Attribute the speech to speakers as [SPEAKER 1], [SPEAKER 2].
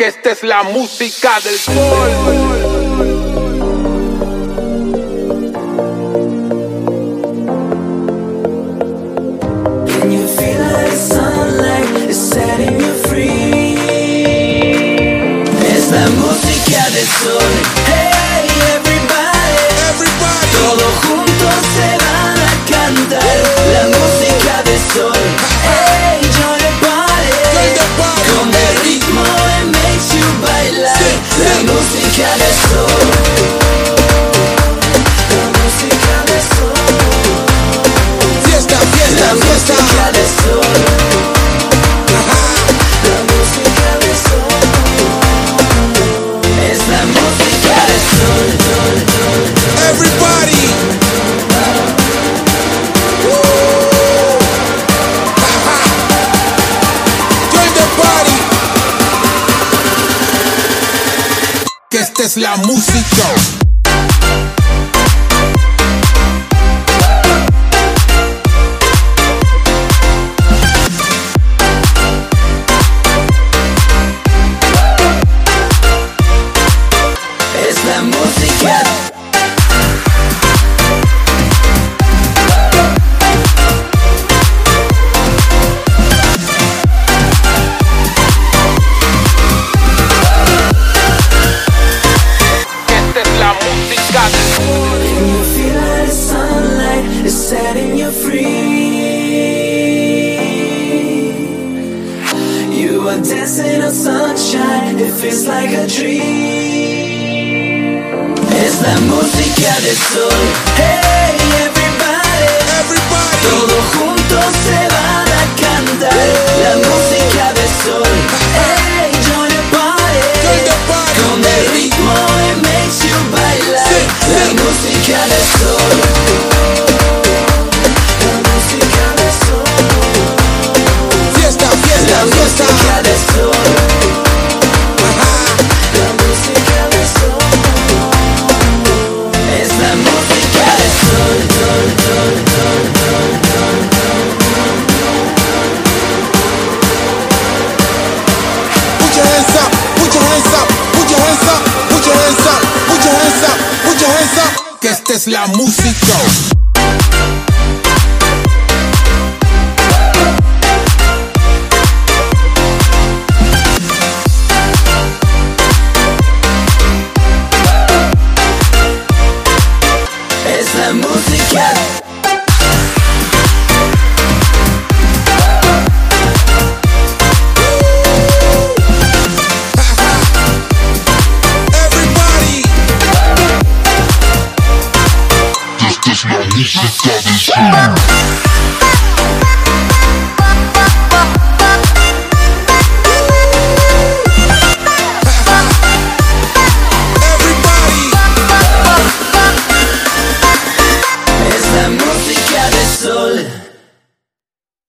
[SPEAKER 1] que esta es la música del sol.
[SPEAKER 2] La música del sol. Hey everybody, todos juntos se van a cantar. La música del sol. Hey, join the party. Con el ritmo it makes you bailar. La música del sol. La música del sol.
[SPEAKER 3] Fiesta, fiesta,
[SPEAKER 2] la
[SPEAKER 3] fiesta.
[SPEAKER 2] Música del sol. La música del sol. La música del sol.
[SPEAKER 3] Everybody. Join the party. Que esta es la música.
[SPEAKER 2] Setting you free. You are dancing on sunshine. It feels like a dream. Es la música del sol. Hey everybody, todos juntos se van a cantar. La música del sol. Hey, join the party. Con el ritmo it makes you bailar. La música del sol. La música del sol. La música del sol. Es la música del sol.
[SPEAKER 3] Put your hands up, put your hands up, put your hands up, put your hands up, put your hands up, put your hands up. Que esta es la música.
[SPEAKER 2] La música.
[SPEAKER 3] Everybody.
[SPEAKER 4] Esta es la música del sol.